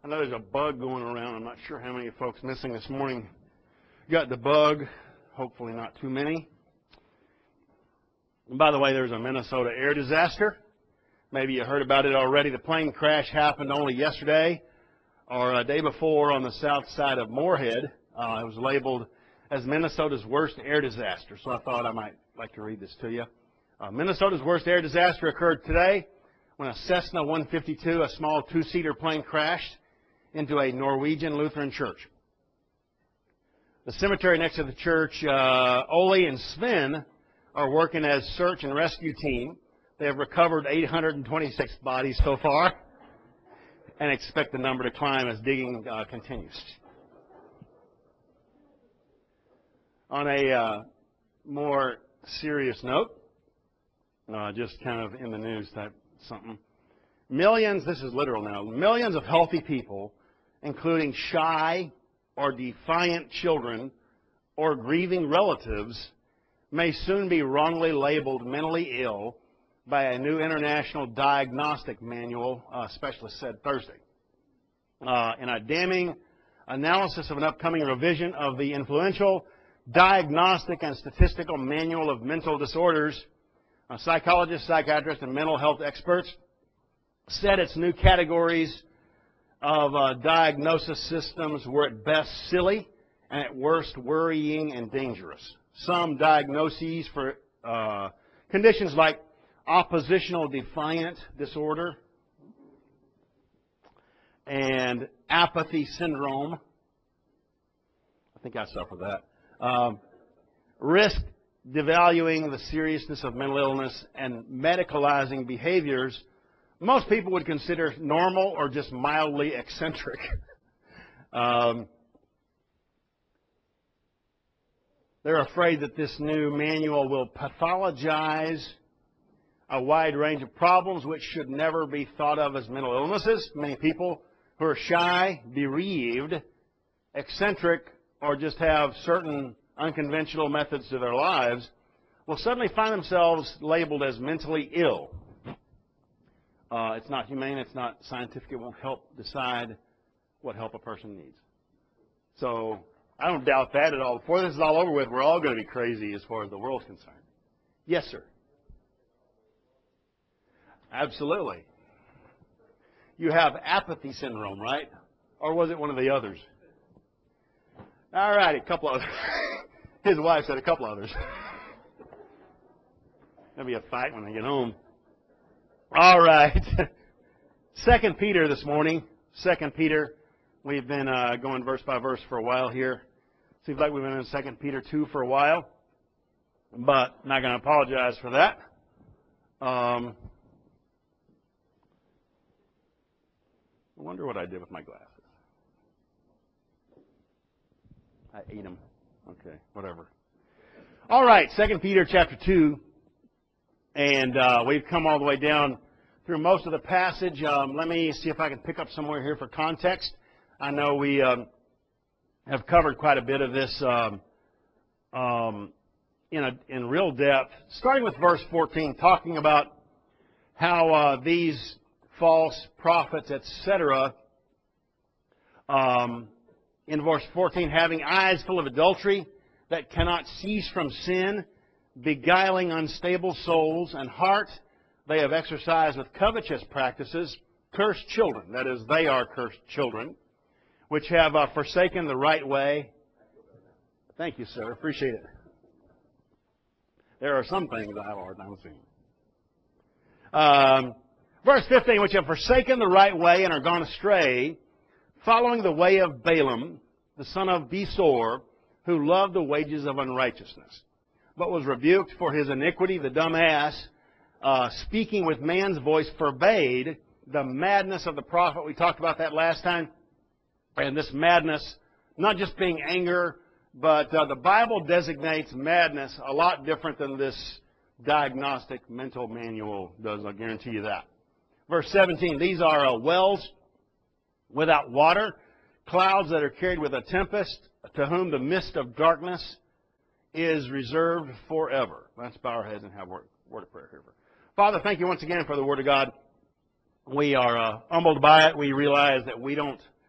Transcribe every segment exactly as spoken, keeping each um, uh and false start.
I know there's a bug going around. I'm not sure how many folks missing this morning got the bug. Hopefully not too many. And by the way, there's a Minnesota air disaster. Maybe you heard about it already. The plane crash happened only yesterday or a day before on the south side of Moorhead. Uh, it was labeled as Minnesota's worst air disaster. So I thought I might like to read this to you. Uh, Minnesota's worst air disaster occurred today when a Cessna one fifty-two, a small two-seater plane, crashed into a Norwegian Lutheran church. The cemetery next to the church, uh, Ole and Sven are working as search and rescue team. They have recovered eight hundred twenty-six bodies so far and expect the number to climb as digging uh, continues. On a uh, more serious note, uh, just kind of in the news type something, millions, this is literal now, millions of healthy people, including shy or defiant children or grieving relatives, may soon be wrongly labeled mentally ill by a new international diagnostic manual, uh, specialists said Thursday. Uh, in a damning analysis of an upcoming revision of the influential Diagnostic and Statistical Manual of Mental Disorders, uh, psychologists, psychiatrists, and mental health experts said its new categories of uh, diagnosis systems were at best silly and at worst worrying and dangerous. Some diagnoses for uh, conditions like oppositional defiant disorder and apathy syndrome, I think I suffer that, um, risk devaluing the seriousness of mental illness and medicalizing behaviors most people would consider normal or just mildly eccentric. um, they're afraid that this new manual will pathologize a wide range of problems which should never be thought of as mental illnesses. Many people who are shy, bereaved, eccentric, or just have certain unconventional methods to their lives will suddenly find themselves labeled as mentally ill. Uh, it's not humane, it's not scientific, it won't help decide what help a person needs. So I don't doubt that at all. Before this is all over with, we're all going to be crazy as far as the world's concerned. Yes, sir. Absolutely. You have apathy syndrome, right? Or was it one of the others? All right, a couple others. His wife said a couple others. There'll be a fight when I get home. All right. Second Peter this morning. Second Peter. We've been uh, going verse by verse for a while here. Seems like we've been in Second Peter two for a while. But I'm not going to apologize for that. Um, I wonder what I did with my glasses. I ate them. Okay, whatever. All right, Second Peter chapter two. And uh, we've come all the way down through most of the passage. Um, let me see if I can pick up somewhere here for context. I know we um, have covered quite a bit of this um, um, in, a, in real depth. Starting with verse fourteen, talking about how uh, these false prophets, et cetera, um, in verse fourteen, having eyes full of adultery that cannot cease from sin, beguiling unstable souls, and heart they have exercised with covetous practices, cursed children, that is, they are cursed children, which have uh, forsaken the right way. Thank you, sir. Appreciate it. There are some things I have a hard time seeing. Um, verse fifteen, which have forsaken the right way and are gone astray, following the way of Balaam, the son of Besor, who loved the wages of unrighteousness, but was rebuked for his iniquity. The dumb ass, uh, speaking with man's voice, forbade the madness of the prophet. We talked about that last time. And this madness, not just being anger, but uh, the Bible designates madness a lot different than this diagnostic mental manual does. I'll guarantee you that. Verse seventeen, these are uh, wells without water, clouds that are carried with a tempest, to whom the mist of darkness is reserved forever. Let's bow our heads and have a word, word of prayer here. Father, thank you once again for the Word of God. We are uh, humbled by it. We realize that we don't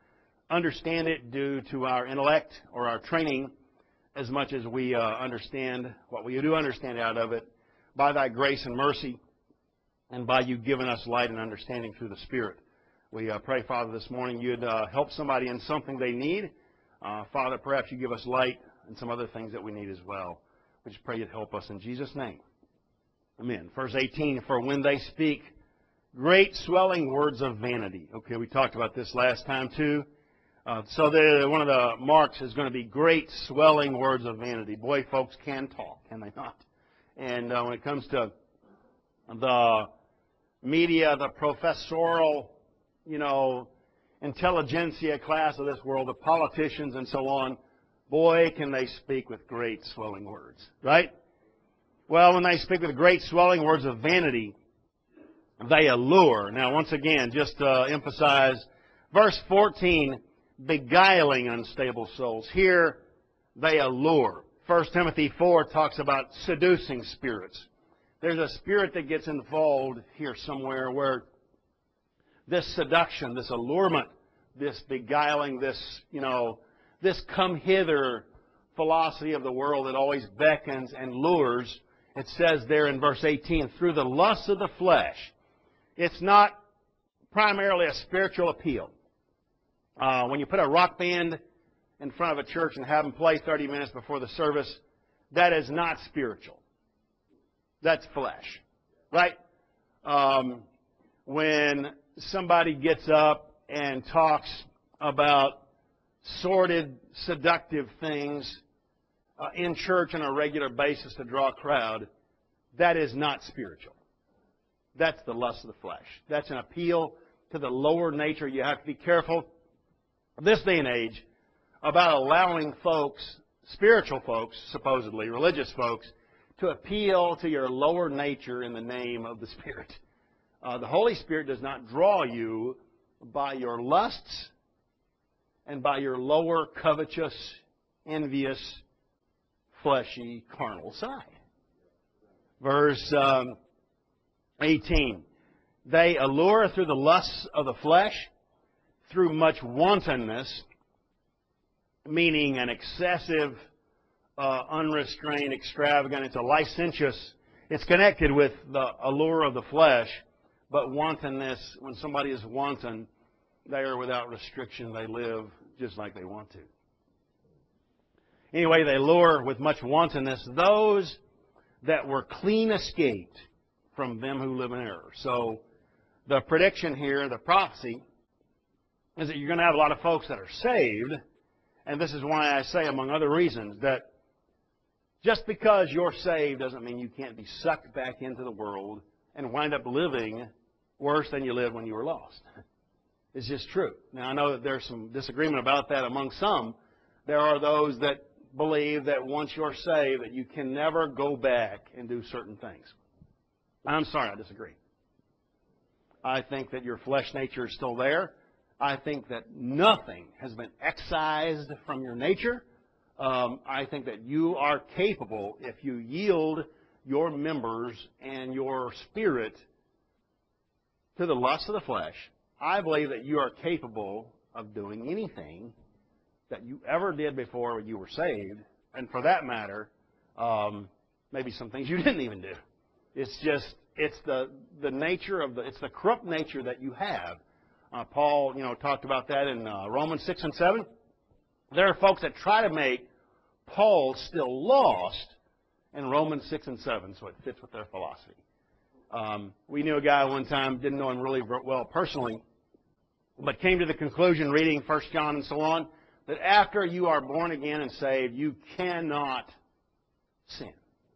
understand it due to our intellect or our training as much as we uh, understand what we do understand out of it by thy grace and mercy and by you giving us light and understanding through the Spirit. We uh, pray, Father, this morning you'd uh, help somebody in something they need. Uh, Father, perhaps you give us light and some other things that we need as well. We just pray you'd help us in Jesus' name. Amen. Verse eighteen, for when they speak great swelling words of vanity. Okay, we talked about this last time too. Uh, so the, one of the marks is going to be great swelling words of vanity. Boy, folks can talk, can they not? And uh, when it comes to the media, the professorial, you know, intelligentsia class of this world, the politicians and so on, boy, can they speak with great swelling words, right? Well, when they speak with great swelling words of vanity, they allure. Now, once again, just to emphasize, verse fourteen, beguiling unstable souls. Here, they allure. First Timothy four talks about seducing spirits. There's a spirit that gets involved here somewhere where this seduction, this allurement, this beguiling, this, you know, this come hither philosophy of the world that always beckons and lures. It says there in verse eighteen, through the lust of the flesh. It's not primarily a spiritual appeal. Uh, when you put a rock band in front of a church and have them play thirty minutes before the service, that is not spiritual. That's flesh, right? Um, when somebody gets up and talks about sordid, seductive things uh, in church on a regular basis to draw a crowd, that is not spiritual. That's the lust of the flesh. That's an appeal to the lower nature. You have to be careful this day and age about allowing folks, spiritual folks, supposedly, religious folks, to appeal to your lower nature in the name of the Spirit. Uh, the Holy Spirit does not draw you by your lusts and by your lower, covetous, envious, fleshy, carnal side. Verse um, eighteen. They allure through the lusts of the flesh, through much wantonness, meaning an excessive, uh, unrestrained, extravagant. It's a licentious. It's connected with the allure of the flesh, but wantonness, when somebody is wanton, they are without restriction. They live just like they want to. Anyway, they lure with much wantonness those that were clean escaped from them who live in error. So the prediction here, the prophecy, is that you're going to have a lot of folks that are saved, and this is why I say, among other reasons, that just because you're saved doesn't mean you can't be sucked back into the world and wind up living worse than you lived when you were lost. It's just true. Now, I know that there's some disagreement about that among some. There are those that believe that once you're saved, that you can never go back and do certain things. I'm sorry, I disagree. I think that your flesh nature is still there. I think that nothing has been excised from your nature. Um, I think that you are capable, if you yield your members and your spirit to the lust of the flesh, I believe that you are capable of doing anything that you ever did before you were saved. And for that matter, um, maybe some things you didn't even do. It's just, it's the, the nature of the, it's the corrupt nature that you have. Uh, Paul, you know, talked about that in uh, Romans six and seven. There are folks that try to make Paul still lost in Romans six and seven, so it fits with their philosophy. Um, we knew a guy one time, didn't know him really well personally, but came to the conclusion, reading First John and so on, that after you are born again and saved, you cannot sin.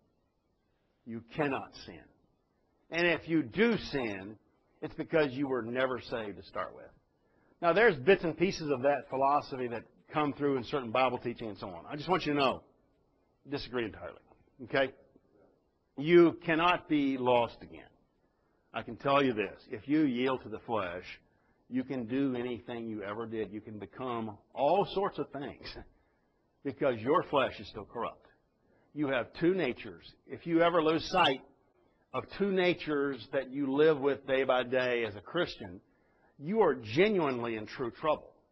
You cannot sin. And if you do sin, it's because you were never saved to start with. Now, there's bits and pieces of that philosophy that come through in certain Bible teaching and so on. I just want you to know, disagree entirely. Okay? You cannot be lost again. I can tell you this. If you yield to the flesh, you can do anything you ever did. You can become all sorts of things because your flesh is still corrupt. You have two natures. If you ever lose sight of two natures that you live with day by day as a Christian, you are genuinely in true trouble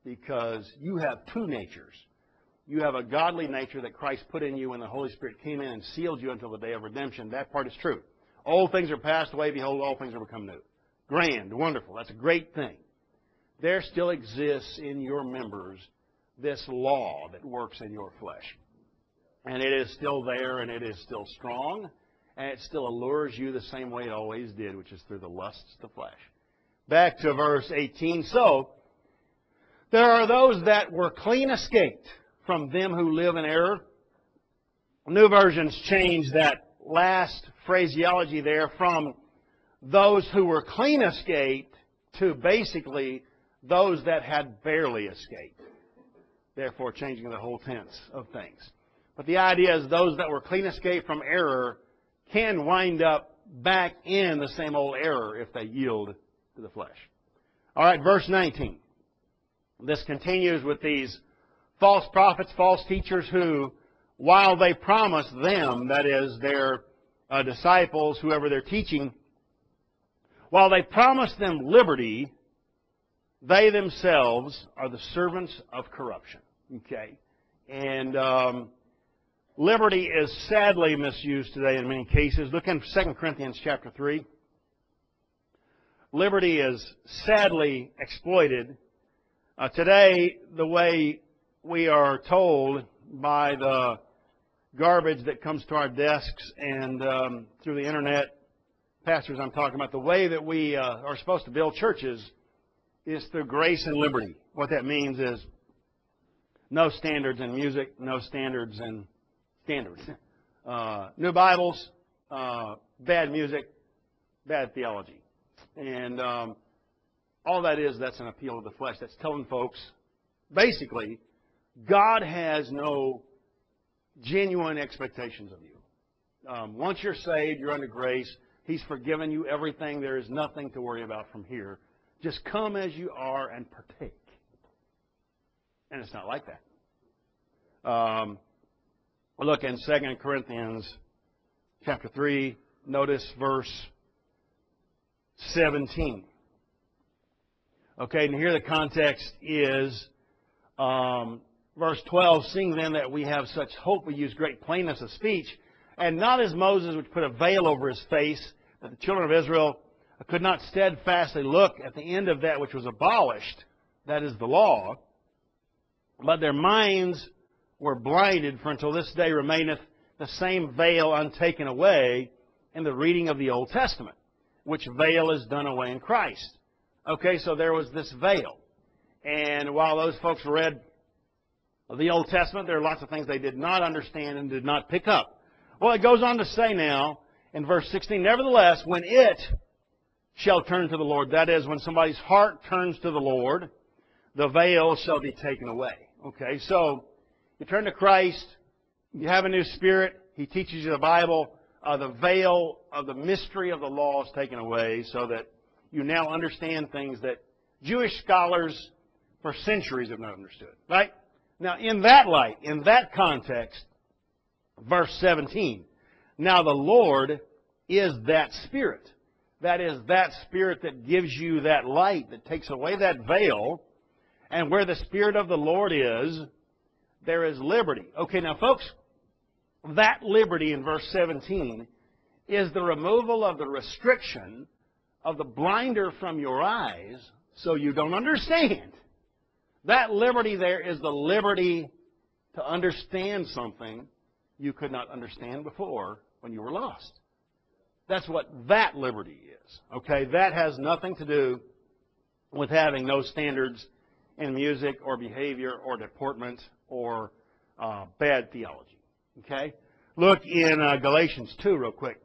because you have two natures. You have a godly nature that Christ put in you when the Holy Spirit came in and sealed you until the day of redemption. That part is true. Old things are passed away. Behold, all things are become new. Grand, wonderful. That's a great thing. There still exists in your members this law that works in your flesh. And it is still there, and it is still strong, and it still allures you the same way it always did, which is through the lusts of the flesh. Back to verse eighteen. So, there are those that were clean escaped from them who live in error. New versions change that last phraseology there from those who were clean escaped to basically those that had barely escaped. Therefore, changing the whole tense of things. But the idea is those that were clean escaped from error can wind up back in the same old error if they yield to the flesh. All right, verse nineteen. This continues with these false prophets, false teachers who, while they promise them, that is, their uh, disciples, whoever they're teaching, while they promise them liberty, they themselves are the servants of corruption. Okay? And um, liberty is sadly misused today in many cases. Look in Second Corinthians chapter three. Liberty is sadly exploited. Uh, today, the way we are told by the garbage that comes to our desks and um, through the internet, pastors I'm talking about, the way that we uh, are supposed to build churches is through grace and liberty. What that means is no standards in music, no standards in standards. Uh, new Bibles, uh, bad music, bad theology. And um, all that is, that's an appeal of the flesh. That's telling folks, basically, God has no genuine expectations of you. Um, once you're saved, you're under grace. He's forgiven you everything. There is nothing to worry about from here. Just come as you are and partake. And it's not like that. Um, look in Second Corinthians chapter three. Notice verse seventeen. Okay, and here the context is um, verse twelve. Seeing then that we have such hope, we use great plainness of speech, and not as Moses, which put a veil over his face, that the children of Israel could not steadfastly look at the end of that which was abolished, that is the law, but their minds were blinded, for until this day remaineth the same veil untaken away in the reading of the Old Testament, which veil is done away in Christ. Okay, so there was this veil. And while those folks read the Old Testament, there are lots of things they did not understand and did not pick up. Well, it goes on to say now, in verse sixteen, nevertheless, when it shall turn to the Lord, that is, when somebody's heart turns to the Lord, the veil shall be taken away. Okay, so you turn to Christ, you have a new spirit, He teaches you the Bible, uh, the veil of the mystery of the law is taken away so that you now understand things that Jewish scholars for centuries have not understood. Right? Now, in that light, in that context, verse seventeen, now the Lord is that Spirit. That is that Spirit that gives you that light, that takes away that veil. And where the Spirit of the Lord is, there is liberty. Okay, now folks, that liberty in verse seventeen is the removal of the restriction of the blinder from your eyes so you don't understand. That liberty there is the liberty to understand something you could not understand before when you were lost. That's what that liberty is. Okay, that has nothing to do with having no standards in music or behavior or deportment or uh, bad theology. Okay, look in uh, Galatians two real quick.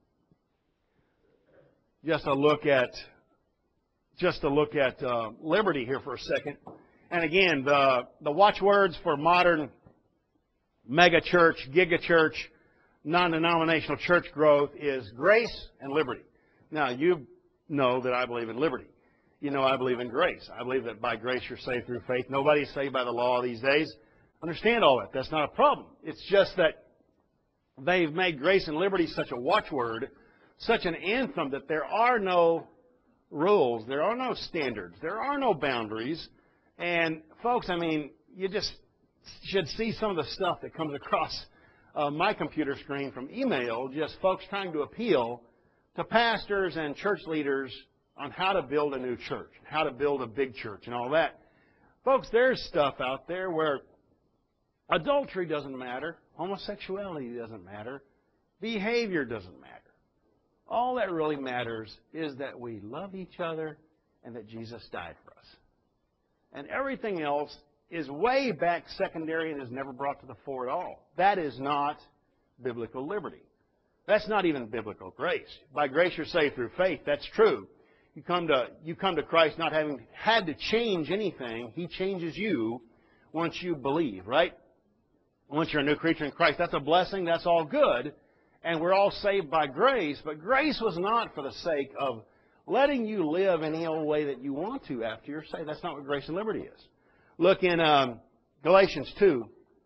Just a look at just a look at uh, liberty here for a second. And again, the the watchwords for modern mega church, giga church, non-denominational church growth is grace and liberty. Now, you know that I believe in liberty. You know I believe in grace. I believe that by grace you're saved through faith. Nobody's saved by the law these days. Understand all that. That's not a problem. It's just that they've made grace and liberty such a watchword, such an anthem, that there are no rules, there are no standards, there are no boundaries. And folks, I mean, you just should see some of the stuff that comes across uh, my computer screen from email, just folks trying to appeal to pastors and church leaders on how to build a new church, how to build a big church and all that. Folks, there's stuff out there where adultery doesn't matter, homosexuality doesn't matter, behavior doesn't matter. All that really matters is that we love each other and that Jesus died for us. And everything else is way back secondary and is never brought to the fore at all. That is not biblical liberty. That's not even biblical grace. By grace you're saved through faith. That's true. You come to you come to Christ not having had to change anything. He changes you once you believe, right? Once you're a new creature in Christ. That's a blessing. That's all good. And we're all saved by grace. But grace was not for the sake of letting you live any old way that you want to after you're saved. That's not what grace and liberty is. Look in um, Galatians two.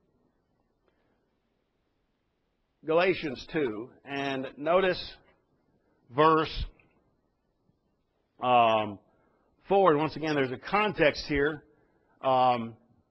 Galatians two. And notice verse um, four. And once again, there's a context here. Um,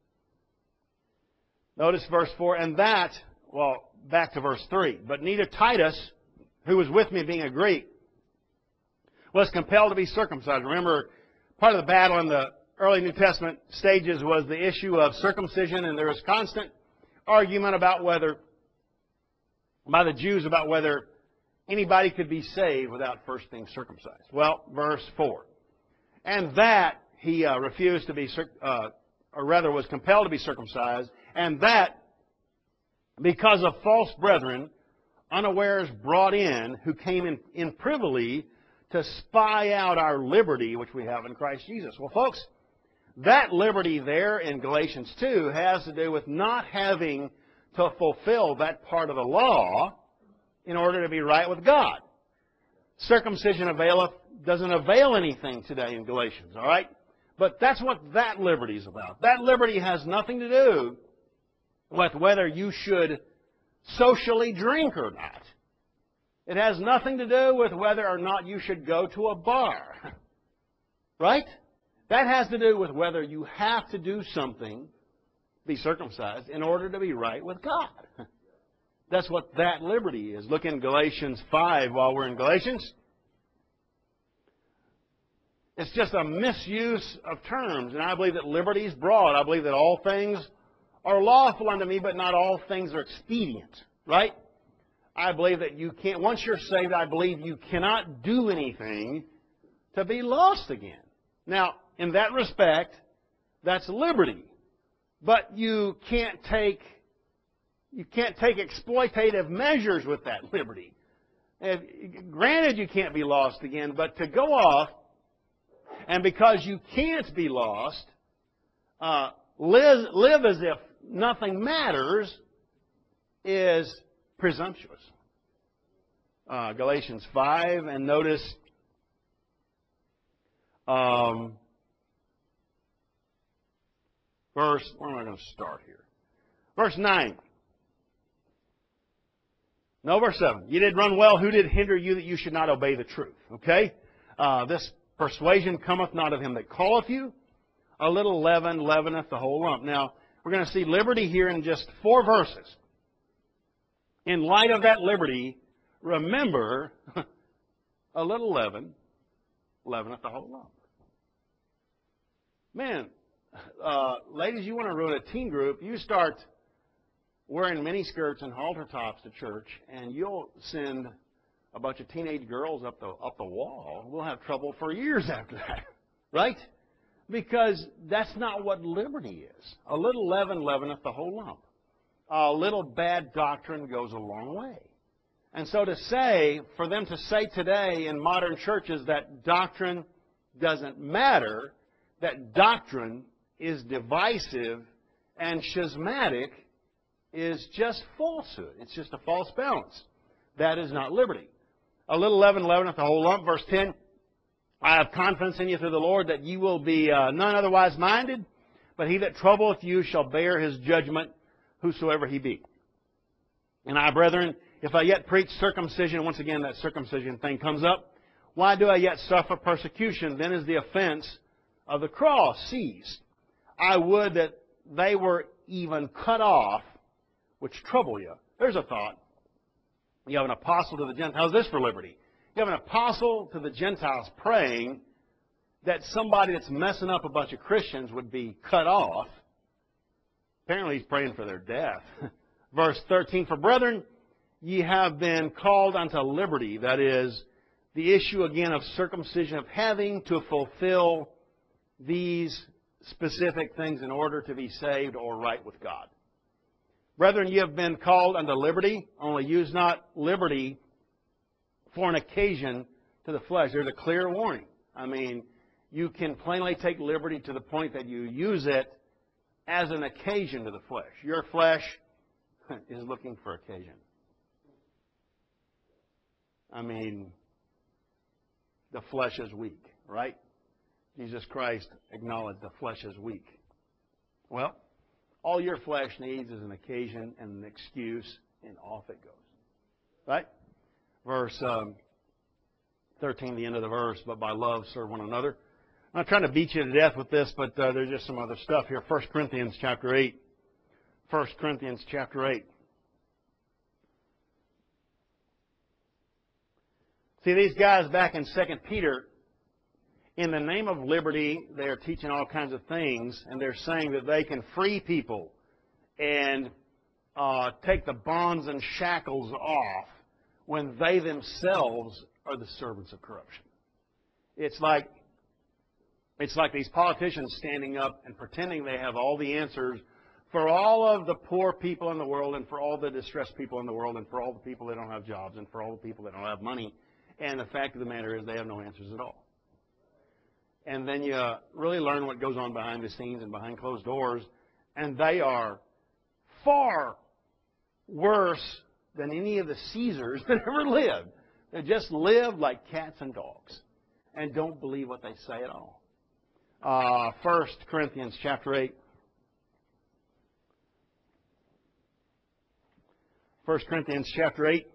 notice verse four. And that, well, back to verse three. But neither Titus, who was with me being a Greek, was compelled to be circumcised. Remember, part of the battle in the early New Testament stages was the issue of circumcision, and there was constant argument about whether, by the Jews, about whether anybody could be saved without first being circumcised. Well, verse four. And that he uh, refused to be, uh, or rather was compelled to be circumcised, and that because of false brethren, unawares brought in, who came in, in privily to spy out our liberty, which we have in Christ Jesus. Well, folks, that liberty there in Galatians two has to do with not having to fulfill that part of the law in order to be right with God. Circumcision availeth doesn't avail anything today in Galatians, all right? But that's what that liberty is about. That liberty has nothing to do with whether you should socially drink or not. It has nothing to do with whether or not you should go to a bar. Right? That has to do with whether you have to do something, be circumcised, in order to be right with God. That's what that liberty is. Look in Galatians five while we're in Galatians. It's just a misuse of terms. And I believe that liberty is broad. I believe that all things are lawful unto me, but not all things are expedient. Right? I believe that you can't, once you're saved, I believe you cannot do anything to be lost again. Now, in that respect, that's liberty. But you can't take, you can't take exploitative measures with that liberty. If, granted, you can't be lost again, but to go off, and because you can't be lost, uh, live, live as if nothing matters is presumptuous. Uh, Galatians five, and notice um, verse, where am I going to start here? Verse nine. No, verse seven. You did run well. Who did hinder you that you should not obey the truth? Okay? Uh, this persuasion cometh not of him that calleth you. A little leaven leaveneth the whole lump. Now, we're going to see liberty here in just four verses. In light of that liberty, remember, a little leaven leaveneth the whole lump. Man, uh, ladies, you want to ruin a teen group, you start wearing miniskirts and halter tops to church, and you'll send a bunch of teenage girls up the up the wall. We'll have trouble for years after that, right? Because that's not what liberty is. A little leaven leaveneth the whole lump. A little bad doctrine goes a long way. And so to say, for them to say today in modern churches that doctrine doesn't matter, that doctrine is divisive and schismatic, is just falsehood. It's just a false balance. That is not liberty. A little leaven leaveneth the whole lump. Verse ten, I have confidence in you through the Lord that you will be uh, none otherwise minded, but he that troubleth you shall bear his judgment, whosoever he be. And I, brethren, if I yet preach circumcision, once again that circumcision thing comes up, why do I yet suffer persecution? Then is the offense of the cross ceased. I would that they were even cut off, which trouble you. There's a thought. You have an apostle to the Gentiles. This for liberty. You have an apostle to the Gentiles praying that somebody that's messing up a bunch of Christians would be cut off. Apparently he's praying for their death. Verse thirteen, for brethren, ye have been called unto liberty. That is, the issue again of circumcision, of having to fulfill these specific things in order to be saved or right with God. Brethren, ye have been called unto liberty, only use not liberty for an occasion to the flesh. There's a clear warning. I mean, you can plainly take liberty to the point that you use it as an occasion to the flesh. Your flesh is looking for occasion. I mean, the flesh is weak, right? Jesus Christ acknowledged the flesh is weak. Well, all your flesh needs is an occasion and an excuse, and off it goes. Right? Verse um, thirteen, the end of the verse, but by love serve one another. I'm not trying to beat you to death with this, but uh, there's just some other stuff here. First Corinthians chapter eight. First Corinthians chapter eight. See, these guys back in Second Peter, in the name of liberty, they are teaching all kinds of things, and they're saying that they can free people and uh, take the bonds and shackles off when they themselves are the servants of corruption. It's like, it's like these politicians standing up and pretending they have all the answers for all of the poor people in the world and for all the distressed people in the world and for all the people that don't have jobs and for all the people that don't have money. And the fact of the matter is they have no answers at all. And then you really learn what goes on behind the scenes and behind closed doors. And they are far worse than any of the Caesars that ever lived. They just live like cats and dogs and don't believe what they say at all. Uh, First Corinthians chapter eight. First Corinthians chapter eight.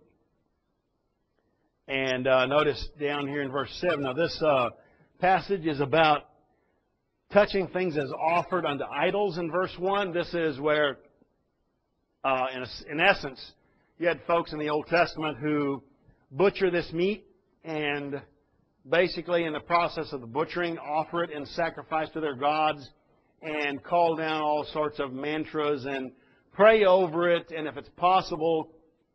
And uh, notice down here in verse seven. Now this uh, passage is about touching things as offered unto idols in verse one. This is where, uh, in, a, in essence, you had folks in the Old Testament who butcher this meat and basically in the process of the butchering offer it in sacrifice to their gods and call down all sorts of mantras and pray over it, and if it's possible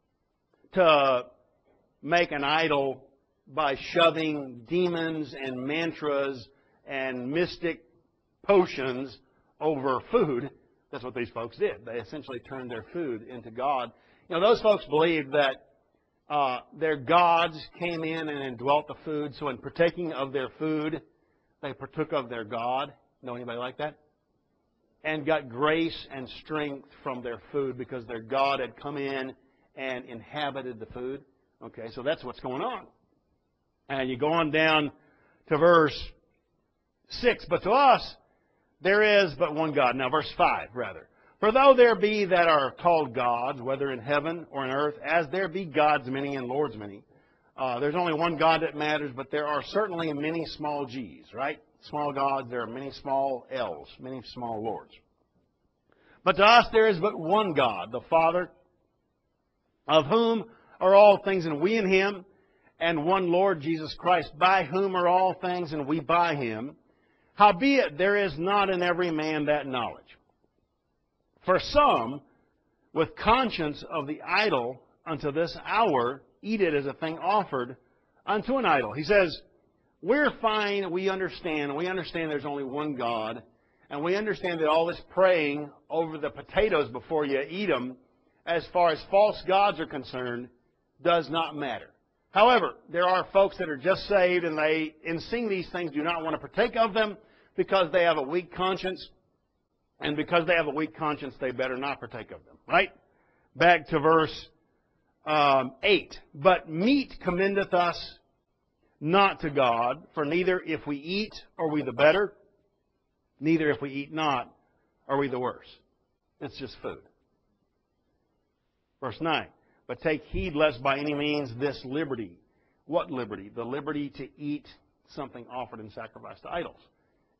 to make an idol by shoving demons and mantras and mystic potions over food. That's what these folks did. They essentially turned their food into God. You know, those folks believed that uh, their gods came in and indwelt the food. So in partaking of their food, they partook of their God. Know anybody like that? And got grace and strength from their food because their God had come in and inhabited the food. Okay, so that's what's going on. And you go on down to verse six. But to us, there is but one God. Now, verse five, rather. For though there be that are called gods, whether in heaven or in earth, as there be gods many and lords many, uh, there's only one God that matters, but there are certainly many small g's, right? Small gods, there are many small L's, many small lords. But to us there is but one God, the Father, of whom are all things, and we in Him, and one Lord Jesus Christ, by whom are all things, and we by Him. Howbeit there is not in every man that knowledge. For some, with conscience of the idol unto this hour, eat it as a thing offered unto an idol. He says, we're fine, we understand, we understand there's only one God, and we understand that all this praying over the potatoes before you eat them, as far as false gods are concerned, does not matter. However, there are folks that are just saved and they, in seeing these things, do not want to partake of them because they have a weak conscience. And because they have a weak conscience, they better not partake of them. Right? Back to verse um, eight. But meat commendeth us not to God, for neither if we eat are we the better, neither if we eat not are we the worse. It's just food. Verse nine. But take heed lest by any means this liberty. What liberty? The liberty to eat something offered in sacrifice to idols.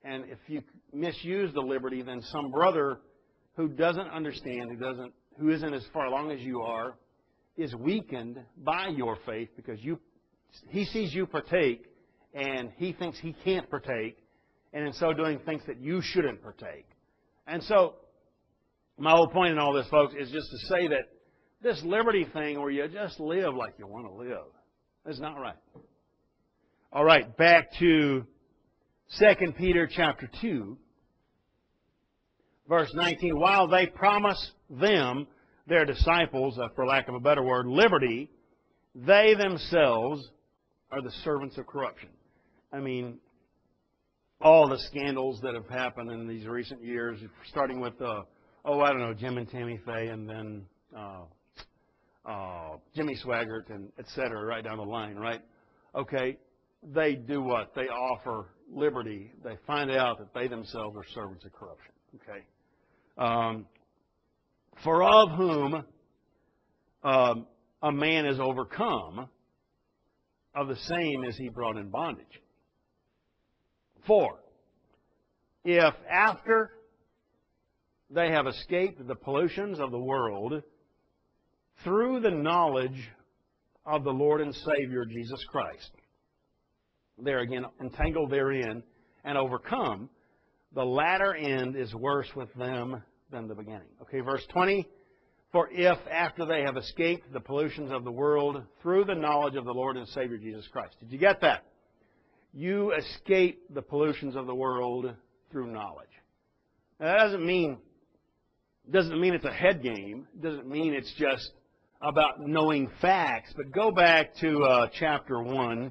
And if you misuse the liberty, then some brother who doesn't understand, who doesn't, who isn't as far along as you are, is weakened by your faith because you, he sees you partake, and he thinks he can't partake, and in so doing thinks that you shouldn't partake. And so, my whole point in all this, folks, is just to say that this liberty thing where you just live like you want to live is not right. All right, back to Second Peter chapter two, verse nineteen. While they promise them, their disciples, uh, for lack of a better word, liberty, they themselves are the servants of corruption. I mean, all the scandals that have happened in these recent years, starting with, uh, oh, I don't know, Jim and Tammy Faye, and then uh, uh, Jimmy Swaggart, and et cetera, right down the line, right? Okay, they do what? They offer liberty. They find out that they themselves are servants of corruption, okay? Um, for of whom um, a man is overcome, of the same is he brought in bondage. For if after they have escaped the pollutions of the world through the knowledge of the Lord and Savior Jesus Christ, they're again entangled therein and overcome, the latter end is worse with them than the beginning. Okay, verse twenty. For if after they have escaped the pollutions of the world through the knowledge of the Lord and Savior Jesus Christ. Did you get that? You escape the pollutions of the world through knowledge. Now, that doesn't mean doesn't mean it's a head game. It doesn't mean it's just about knowing facts. But go back to uh, chapter one,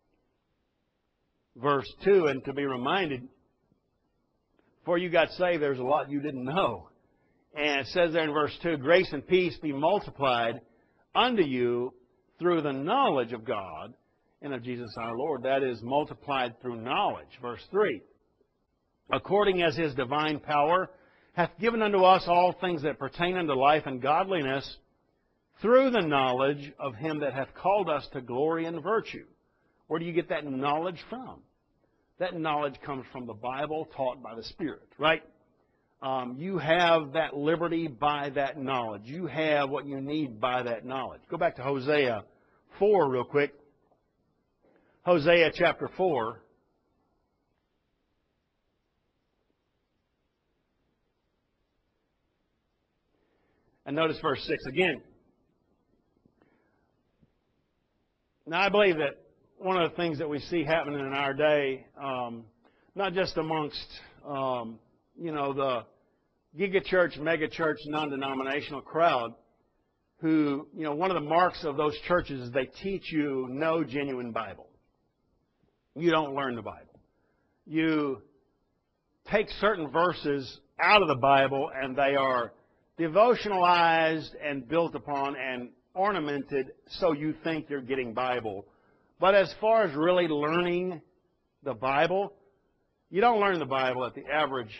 verse two, and to be reminded, before you got saved, there's a lot you didn't know. And it says there in verse two, grace and peace be multiplied unto you through the knowledge of God and of Jesus our Lord. That is multiplied through knowledge. Verse three, according as his divine power hath given unto us all things that pertain unto life and godliness, through the knowledge of him that hath called us to glory and virtue. Where do you get that knowledge from? That knowledge comes from the Bible taught by the Spirit, right? Um, you have that liberty by that knowledge. You have what you need by that knowledge. Go back to Hosea four real quick. Hosea chapter four. And notice verse six again. Now, I believe that one of the things that we see happening in our day, um, not just amongst, um, you know, the giga-church, mega-church, non-denominational crowd, who, you know, one of the marks of those churches is they teach you no genuine Bible. You don't learn the Bible. You take certain verses out of the Bible, and they are devotionalized and built upon and ornamented so you think you're getting Bible. But as far as really learning the Bible, you don't learn the Bible at the average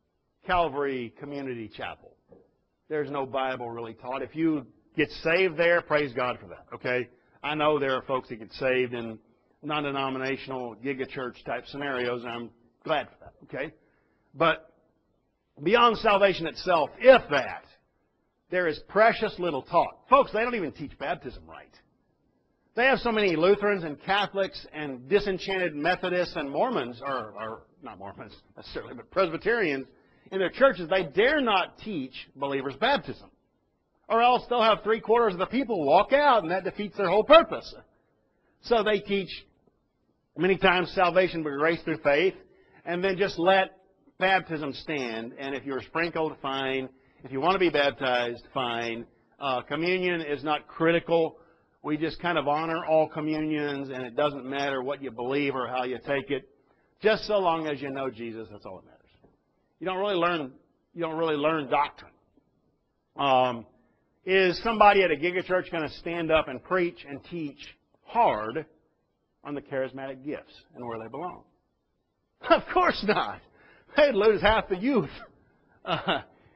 Calvary Community Chapel. There's no Bible really taught. If you get saved there, praise God for that, okay? I know there are folks that get saved in non-denominational, giga-church type scenarios, and I'm glad for that, okay? But beyond salvation itself, if that, there is precious little taught. Folks, they don't even teach baptism right. They have so many Lutherans and Catholics and disenchanted Methodists and Mormons, or, or not Mormons necessarily, but Presbyterians in their churches, they dare not teach believers' baptism. Or else they'll have three quarters of the people walk out, and that defeats their whole purpose. So they teach many times salvation by grace through faith, and then just let baptism stand. And if you're sprinkled, fine. If you want to be baptized, fine. Uh, communion is not critical. We just kind of honor all communions, and it doesn't matter what you believe or how you take it. Just so long as you know Jesus, that's all that matters. You don't really learn. You don't really learn doctrine. Um, is somebody at a gigachurch going to stand up and preach and teach hard on the charismatic gifts and where they belong? Of course not. They'd lose half the youth. Uh,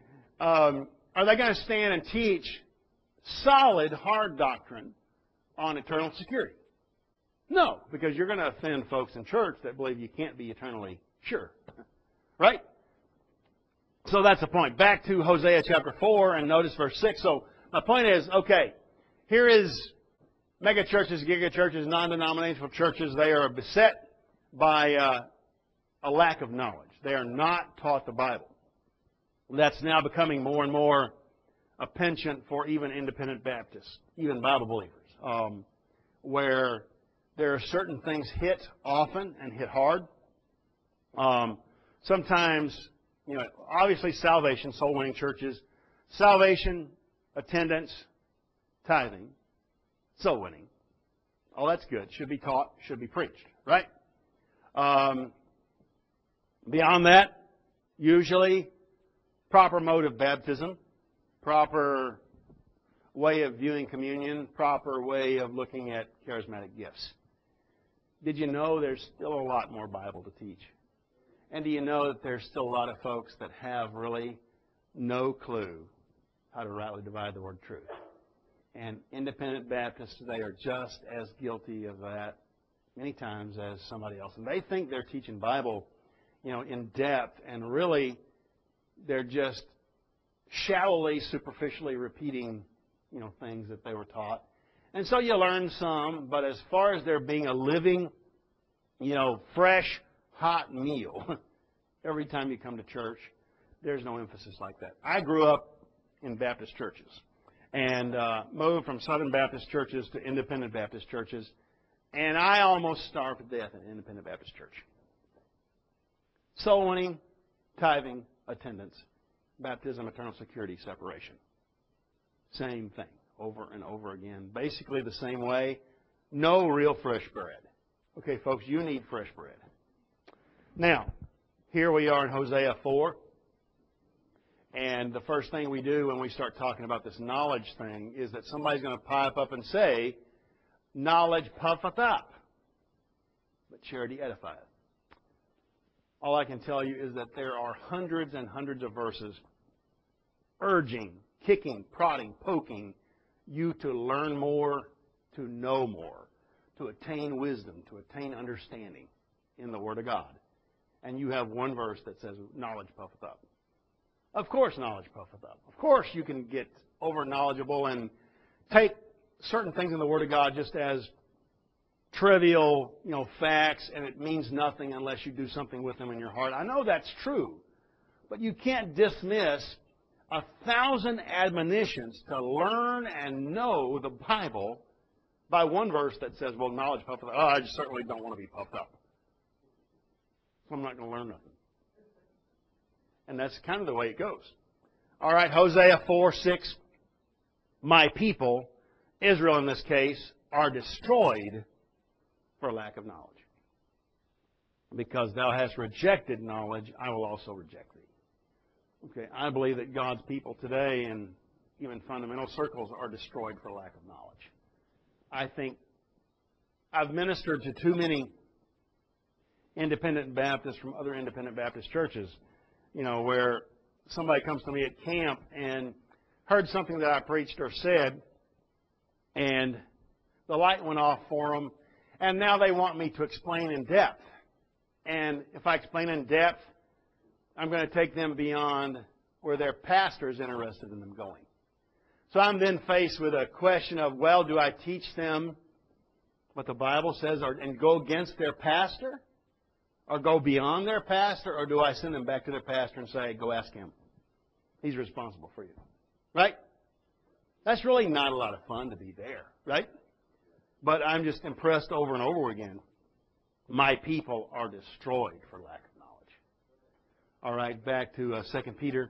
um, are they going to stand and teach solid, hard doctrine on eternal security? No, because you're going to offend folks in church that believe you can't be eternally Sure. Right? So that's the point. Back to Hosea chapter four and notice verse six. So my point is, okay, here is mega churches, giga churches, non-denominational churches. They are beset by uh, a lack of knowledge. They are not taught the Bible. That's now becoming more and more a penchant for even independent Baptists, even Bible believers, um, where there are certain things hit often and hit hard. Um, sometimes, you know, obviously salvation, soul winning churches, salvation, attendance, tithing, soul winning. All that's good. Should be taught, should be preached, right? Um, beyond that, usually proper mode of baptism, proper way of viewing communion, proper way of looking at charismatic gifts. Did you know there's still a lot more Bible to teach? And do you know that there's still a lot of folks that have really no clue how to rightly divide the word truth? And independent Baptists today are just as guilty of that many times as somebody else. And they think they're teaching Bible, you know, in depth, and really they're just shallowly, superficially repeating, you know, things that they were taught. And so you learn some, but as far as there being a living, you know, fresh, hot meal every time you come to church, there's no emphasis like that. I grew up in Baptist churches and uh, moved from Southern Baptist churches to Independent Baptist churches, and I almost starved to death in an Independent Baptist church. Soul winning, tithing, attendance, baptism, eternal security, separation. Same thing over and over again. Basically the same way. No real fresh bread. Okay, folks, you need fresh bread. Now, here we are in Hosea four. And the first thing we do when we start talking about this knowledge thing is that somebody's going to pipe up and say, knowledge puffeth up, but charity edifieth. All I can tell you is that there are hundreds and hundreds of verses urging, kicking, prodding, poking you to learn more, to know more, to attain wisdom, to attain understanding in the Word of God. And you have one verse that says, knowledge puffeth up. Of course knowledge puffeth up. Of course you can get over-knowledgeable and take certain things in the Word of God just as trivial, you know, facts, and it means nothing unless you do something with them in your heart. I know that's true, but you can't dismiss a thousand admonitions to learn and know the Bible by one verse that says, well, knowledge puffeth up. Oh, I just certainly don't want to be puffed up, so I'm not going to learn nothing. And that's kind of the way it goes. All right, Hosea four six. My people, Israel in this case, are destroyed for lack of knowledge. Because thou hast rejected knowledge, I will also reject thee. Okay, I believe that God's people today, and even fundamental circles, are destroyed for lack of knowledge. I think I've ministered to too many independent Baptists from other independent Baptist churches, you know, where somebody comes to me at camp and heard something that I preached or said, and the light went off for them, and now they want me to explain in depth. And if I explain in depth, I'm going to take them beyond where their pastor is interested in them going. So I'm then faced with a question of, well, do I teach them what the Bible says or, and go against their pastor? Or go beyond their pastor? Or do I send them back to their pastor and say, go ask him? He's responsible for you. Right? That's really not a lot of fun to be there. Right? But I'm just impressed over and over again. My people are destroyed for lack of knowledge. All right, back to uh, Second Peter.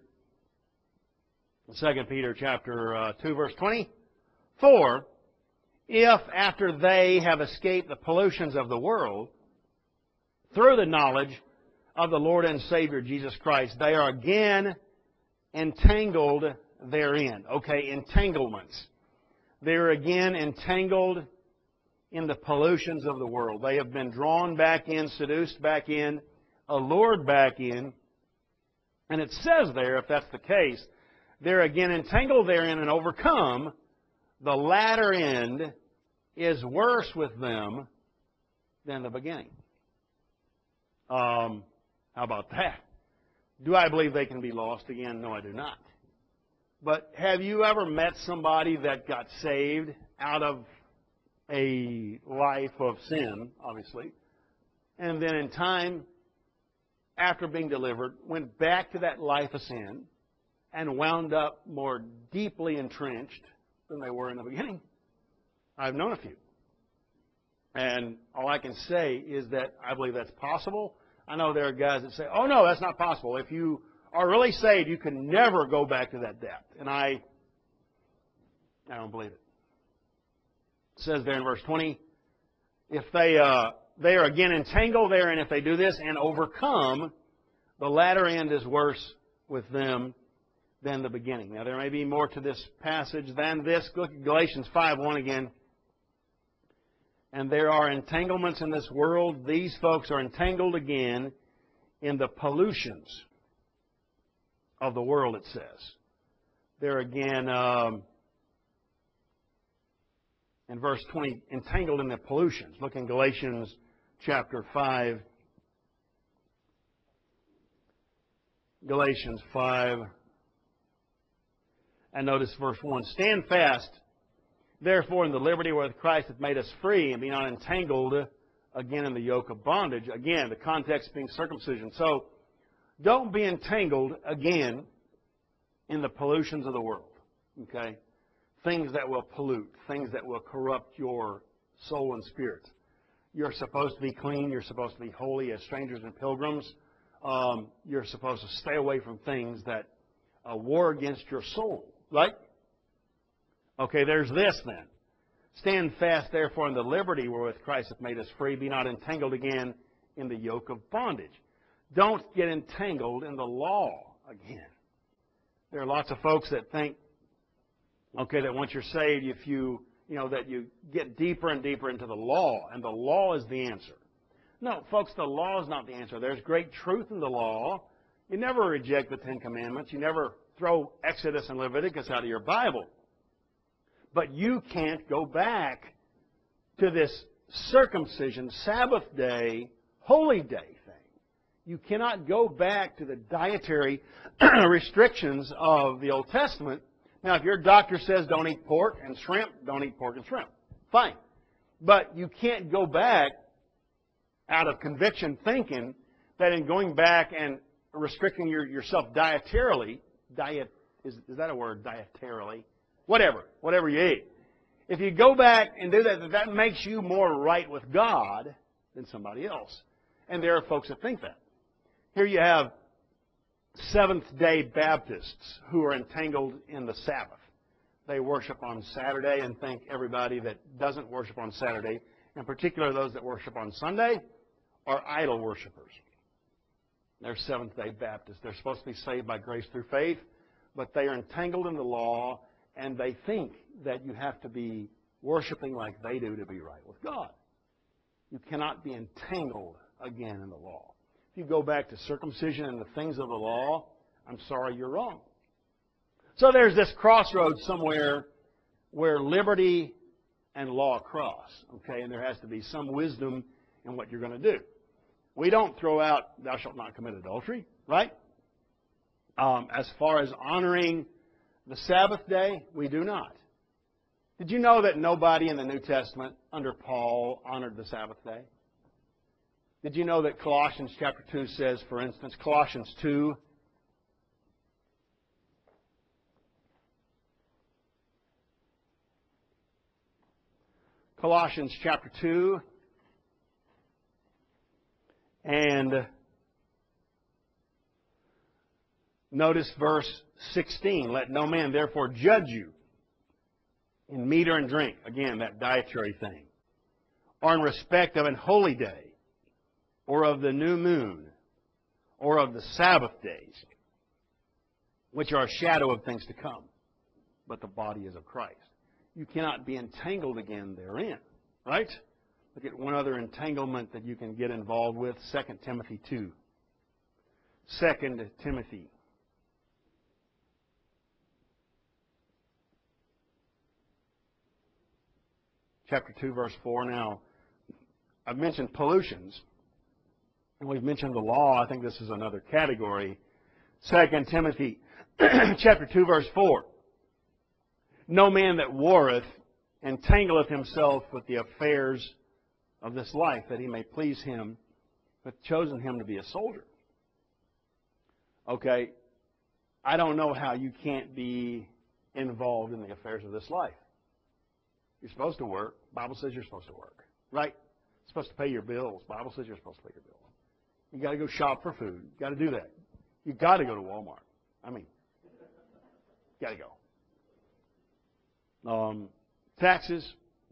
Second Peter chapter uh, two, verse twenty. For if after they have escaped the pollutions of the world, through the knowledge of the Lord and Savior Jesus Christ, they are again entangled therein. Okay, entanglements. They're again entangled in the pollutions of the world. They have been drawn back in, seduced back in, allured back in. And it says there, if that's the case, they're again entangled therein and overcome. The latter end is worse with them than the beginning. Um, How about that? Do I believe they can be lost again? No, I do not. But have you ever met somebody that got saved out of a life of sin, obviously, and then in time, after being delivered, went back to that life of sin and wound up more deeply entrenched than they were in the beginning? I've known a few. And all I can say is that I believe that's possible. I know there are guys that say, oh, no, that's not possible. If you are really saved, you can never go back to that depth. And I, I don't believe it. It says there in verse twenty, if they, uh, they are again entangled therein, if they do this and overcome, the latter end is worse with them than the beginning. Now, there may be more to this passage than this. Look at Galatians five one again. And there are entanglements in this world. These folks are entangled again in the pollutions of the world, it says. They're again, um, in verse twenty, entangled in the pollutions. Look in Galatians chapter five. Galatians five. And notice verse one. Stand fast, therefore, in the liberty wherewith Christ hath made us free, and be not entangled again in the yoke of bondage. Again, the context being circumcision. So, don't be entangled again in the pollutions of the world. Okay? Things that will pollute, things that will corrupt your soul and spirit. You're supposed to be clean. You're supposed to be holy as strangers and pilgrims. Um, you're supposed to stay away from things that uh, war against your soul. Right? Okay, there's this then. Stand fast, therefore, in the liberty wherewith Christ hath made us free. Be not entangled again in the yoke of bondage. Don't get entangled in the law again. There are lots of folks that think, okay, that once you're saved, if you, you know, that you get deeper and deeper into the law, and the law is the answer. No, folks, the law is not the answer. There's great truth in the law. You never reject the Ten Commandments. You never throw Exodus and Leviticus out of your Bible. But you can't go back to this circumcision, Sabbath day, holy day thing. You cannot go back to the dietary restrictions of the Old Testament. Now, if your doctor says don't eat pork and shrimp, don't eat pork and shrimp. Fine. But you can't go back out of conviction thinking that in going back and restricting your, yourself dietarily, diet, is, is that a word, dietarily? Whatever, whatever you eat. If you go back and do that, that makes you more right with God than somebody else. And there are folks that think that. Here you have Seventh-day Baptists who are entangled in the Sabbath. They worship on Saturday and think everybody that doesn't worship on Saturday, in particular those that worship on Sunday, are idol worshipers. They're Seventh-day Baptists. They're supposed to be saved by grace through faith, but they are entangled in the law, and they think that you have to be worshiping like they do to be right with God. You cannot be entangled again in the law. If you go back to circumcision and the things of the law, I'm sorry, you're wrong. So there's this crossroads somewhere where liberty and law cross, okay? And there has to be some wisdom in what you're going to do. We don't throw out, thou shalt not commit adultery, right? Um, as far as honoring the Sabbath day, we do not. Did you know that nobody in the New Testament under Paul honored the Sabbath day? Did you know that Colossians chapter two says, for instance, Colossians two, Colossians chapter two, and notice verse sixteen. Let no man therefore judge you in meat or in drink. Again, that dietary thing. Or in respect of an holy day, or of the new moon, or of the Sabbath days, which are a shadow of things to come, but the body is of Christ. You cannot be entangled again therein, right? Look at one other entanglement that you can get involved with, Second Timothy two. Second Timothy. Chapter two, verse four. Now, I've mentioned pollutions. And we've mentioned the law. I think this is another category. Second Timothy chapter two, verse four. No man that warreth entangleth himself with the affairs of this life, that he may please him, but chosen him to be a soldier. Okay, I don't know how you can't be involved in the affairs of this life. You're supposed to work. The Bible says you're supposed to work. Right? You're supposed to pay your bills. The Bible says you're supposed to pay your bills. You've got to go shop for food. You've got to do that. You've got to go to Walmart. I mean, got to go. Um, taxes,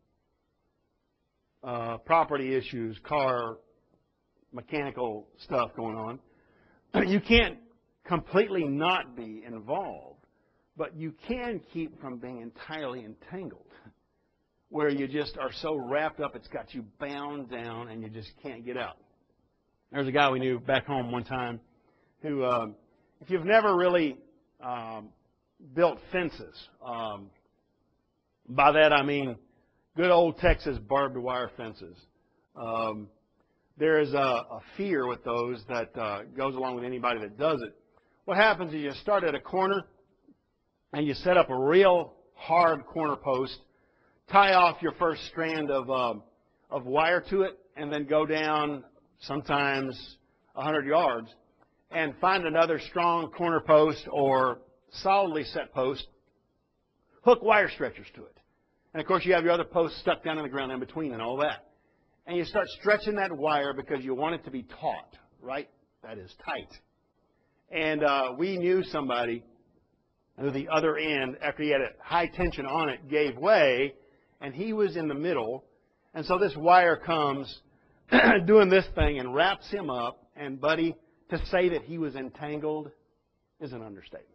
uh, property issues, car, mechanical stuff going on. You can't completely not be involved, but you can keep from being entirely entangled, where you just are so wrapped up it's got you bound down and you just can't get out. There's a guy we knew back home one time who, um, if you've never really um, built fences, um, by that I mean good old Texas barbed wire fences. Um, there is a, a fear with those that uh, goes along with anybody that does it. What happens is you start at a corner and you set up a real hard corner post, tie off your first strand of, uh, of wire to it, and then go down sometimes one hundred yards and find another strong corner post or solidly set post, hook wire stretchers to it. And, of course, you have your other posts stuck down in the ground in between and all that. And you start stretching that wire because you want it to be taut, right? That is tight. And uh, we knew somebody who the other end, after he had a high tension on it, gave way, and he was in the middle. And so this wire comes doing this thing and wraps him up. And, buddy, to say that he was entangled is an understatement.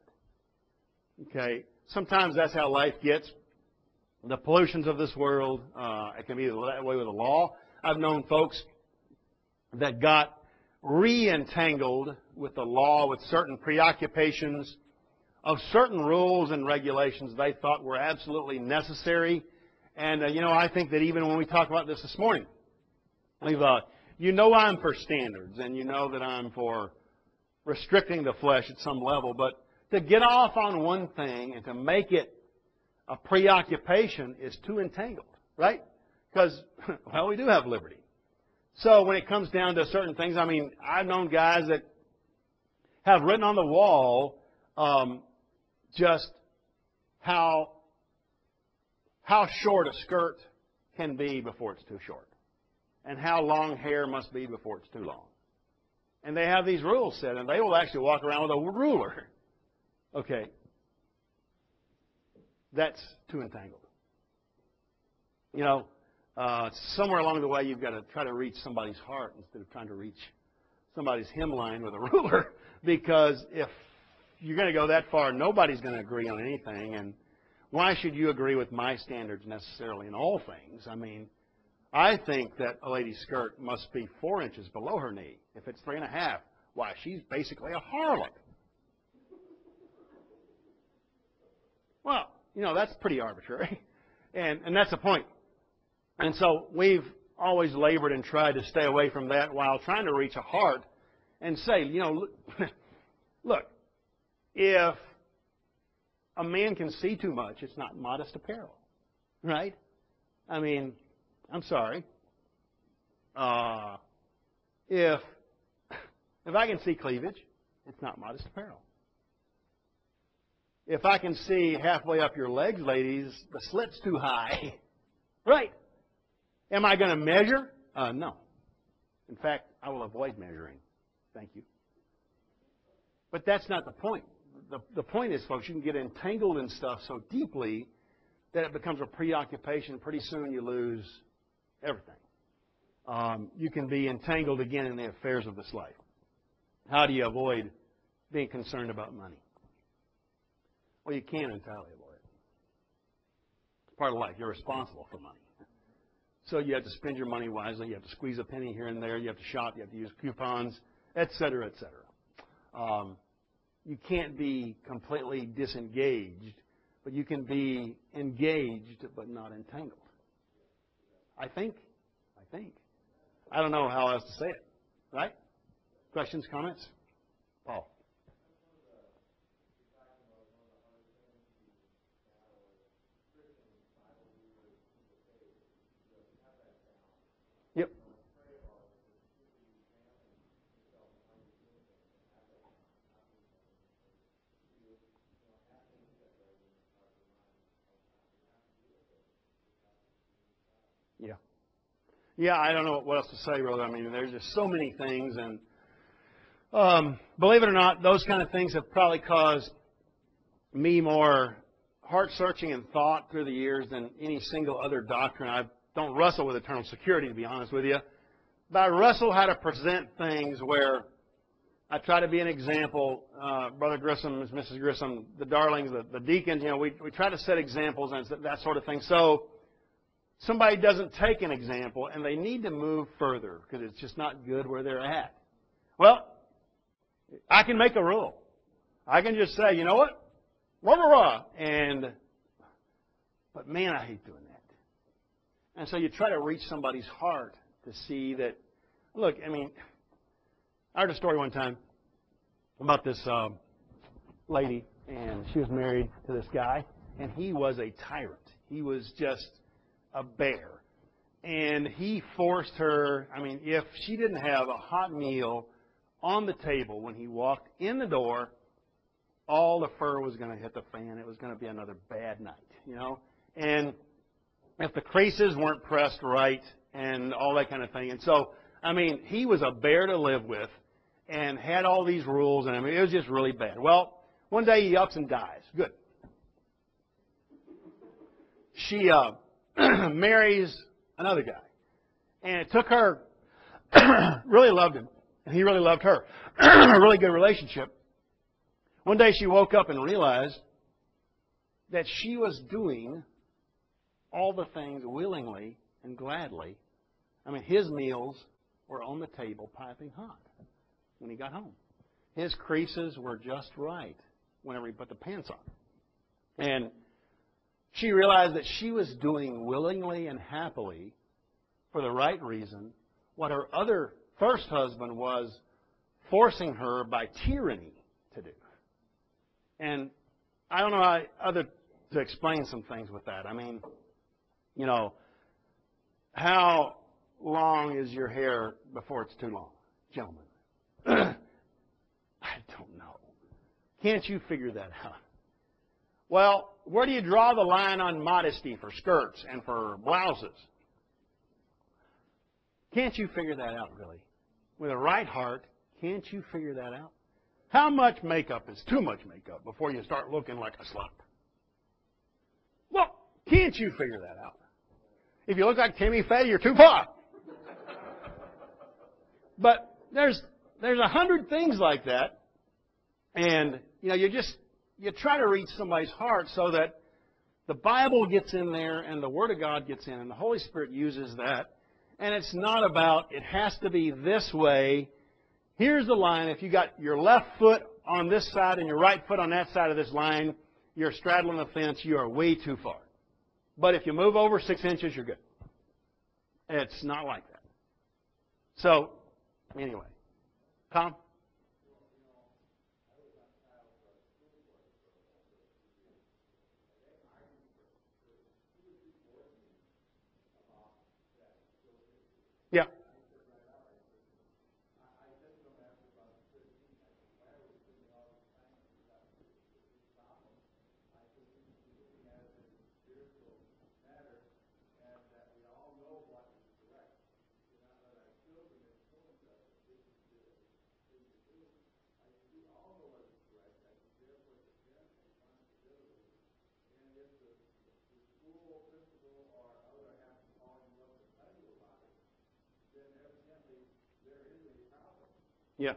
Okay? Sometimes that's how life gets. The pollutions of this world, uh, it can be that way with the law. I've known folks that got re-entangled with the law, with certain preoccupations of certain rules and regulations they thought were absolutely necessary. And, uh, you know, I think that even when we talk about this this morning, we've, uh, you know I'm for standards, and you know that I'm for restricting the flesh at some level. But to get off on one thing and to make it a preoccupation is too entangled, right? Because, well, we do have liberty. So when it comes down to certain things, I mean, I've known guys that have written on the wall um, just how how short a skirt can be before it's too short, and how long hair must be before it's too long. And they have these rules set, and they will actually walk around with a ruler. Okay. That's too entangled. You know, uh, somewhere along the way, you've got to try to reach somebody's heart instead of trying to reach somebody's hemline with a ruler. Because if you're going to go that far, nobody's going to agree on anything. And why should you agree with my standards necessarily in all things? I mean, I think that a lady's skirt must be four inches below her knee. If it's three and a half, why, she's basically a harlot. Well, you know, that's pretty arbitrary. And, and that's the point. And so we've always labored and tried to stay away from that while trying to reach a heart and say, you know, look, look, if a man can see too much, it's not modest apparel, right? I mean, I'm sorry. Uh, if if I can see cleavage, it's not modest apparel. If I can see halfway up your legs, ladies, the slit's too high. Right. Am I going to measure? Uh, no. In fact, I will avoid measuring. Thank you. But that's not the point. The, the point is, folks, you can get entangled in stuff so deeply that it becomes a preoccupation. Pretty soon you lose everything. Um, you can be entangled again in the affairs of this life. How do you avoid being concerned about money? Well, you can't entirely avoid it. It's part of life. You're responsible for money. So you have to spend your money wisely. You have to squeeze a penny here and there. You have to shop. You have to use coupons, et cetera, et cetera. Um, you can't be completely disengaged, but you can be engaged but not entangled. I think. I think. I don't know how else to say it, right? Questions, comments? Paul. Yep. Yeah. Yeah, I don't know what else to say, brother. I mean, there's just so many things, and um, believe it or not, those kind of things have probably caused me more heart searching and thought through the years than any single other doctrine. I don't wrestle with eternal security, to be honest with you, but I wrestle how to present things where I try to be an example. Uh, Brother Grissom, Missus Grissom, the Darlings, the, the deacons, you know, we, we try to set examples and that sort of thing. So somebody doesn't take an example and they need to move further because it's just not good where they're at. Well, I can make a rule. I can just say, you know what? Rah, rah, rah. And, but man, I hate doing that. And so you try to reach somebody's heart to see that, look, I mean, I heard a story one time about this uh, lady, and she was married to this guy, and he was a tyrant. He was just a bear. And he forced her, I mean, if she didn't have a hot meal on the table when he walked in the door, all the fur was going to hit the fan. It was going to be another bad night, you know. And if the creases weren't pressed right and all that kind of thing. And so, I mean, he was a bear to live with and had all these rules. And I mean, it was just really bad. Well, one day he ups and dies. Good. She uh, marries another guy. And it took her, really loved him. And he really loved her. A really good relationship. One day she woke up and realized that she was doing all the things willingly and gladly. I mean, his meals were on the table piping hot when he got home. His creases were just right whenever he put the pants on. And she realized that she was doing willingly and happily for the right reason what her other first husband was forcing her by tyranny to do. And I don't know how other to explain some things with that. I mean, you know, how long is your hair before it's too long, gentlemen? I don't know. Can't you figure that out? Well, where do you draw the line on modesty for skirts and for blouses? Can't you figure that out, really? With a right heart, can't you figure that out? How much makeup is too much makeup before you start looking like a slut? Well, can't you figure that out? If you look like Timmy Faye, you're too far. But there's there's a hundred things like that, and you know you just you try to reach somebody's heart so that the Bible gets in there and the Word of God gets in, and the Holy Spirit uses that. And it's not about it has to be this way. Here's the line. If you got your left foot on this side and your right foot on that side of this line, you're straddling the fence. You are way too far. But if you move over six inches, you're good. It's not like that. So, anyway. Tom? Yeah. Yeah.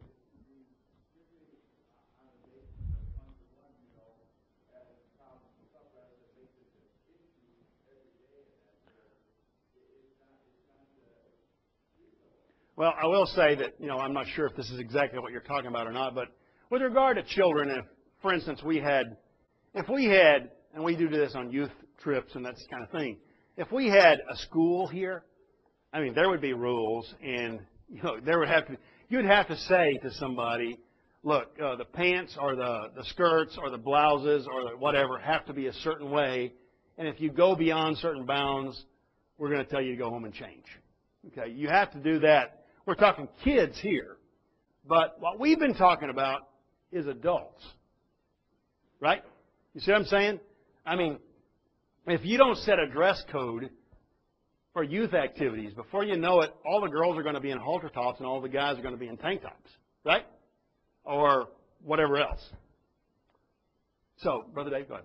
Well, I will say that, you know, I'm not sure if this is exactly what you're talking about or not, but with regard to children, if, for instance, we had, if we had, and we do this on youth trips and that kind of thing, if we had a school here, I mean, there would be rules, and, you know, there would have to be, you'd have to say to somebody, look, uh, the pants or the, the skirts or the blouses or the whatever have to be a certain way, and if you go beyond certain bounds, we're going to tell you to go home and change. Okay, you have to do that. We're talking kids here, but what we've been talking about is adults. Right? You see what I'm saying? I mean, if you don't set a dress code for youth activities, before you know it, all the girls are going to be in halter tops and all the guys are going to be in tank tops. Right? Or whatever else. So, Brother Dave, go ahead.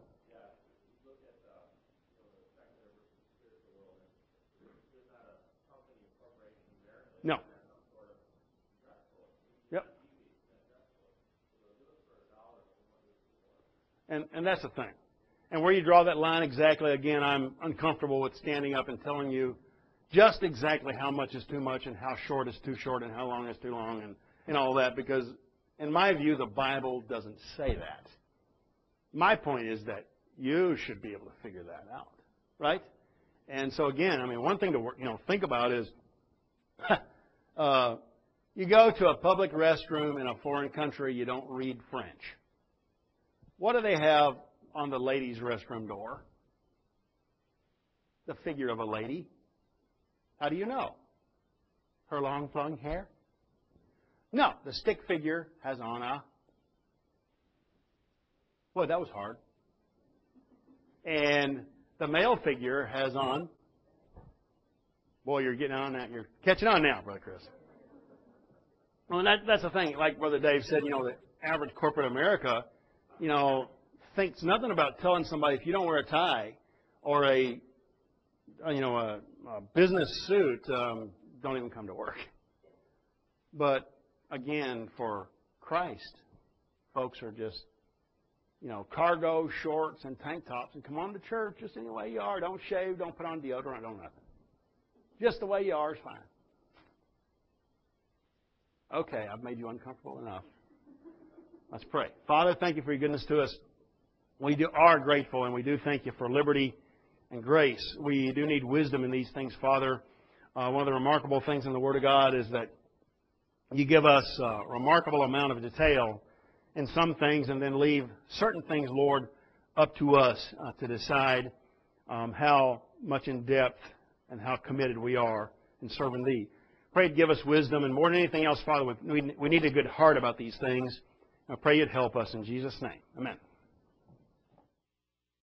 No. Yep. And and that's the thing. And where you draw that line exactly, again, I'm uncomfortable with standing up and telling you just exactly how much is too much and how short is too short and how long is too long and, and all that, because in my view, the Bible doesn't say that. My point is that you should be able to figure that out, right? And so again, I mean, one thing to you know think about is uh, you go to a public restroom in a foreign country, you don't read French. What do they have on the ladies' restroom door? The figure of a lady. How do you know? Her long flowing hair? No, the stick figure has on a... Boy, that was hard. And the male figure has on... Boy, you're getting on that. You're catching on now, Brother Chris. Well, that, that's the thing. Like Brother Dave said, you know, the average corporate America, you know, thinks nothing about telling somebody if you don't wear a tie or a, you know, a, a business suit, um, don't even come to work. But again, for Christ, folks are just, you know, cargo shorts and tank tops and come on to church just any way you are. Don't shave, don't put on deodorant, don't nothing. Just the way you are is fine. Okay, I've made you uncomfortable enough. Let's pray. Father, thank you for your goodness to us. We do, are grateful, and we do thank you for liberty and grace. We do need wisdom in these things, Father. Uh, one of the remarkable things in the Word of God is that you give us a remarkable amount of detail in some things and then leave certain things, Lord, up to us uh, to decide um, how much in depth and how committed we are in serving Thee. Pray to give us wisdom, and more than anything else, Father, we, we need a good heart about these things. I pray you'd help us in Jesus' name. Amen.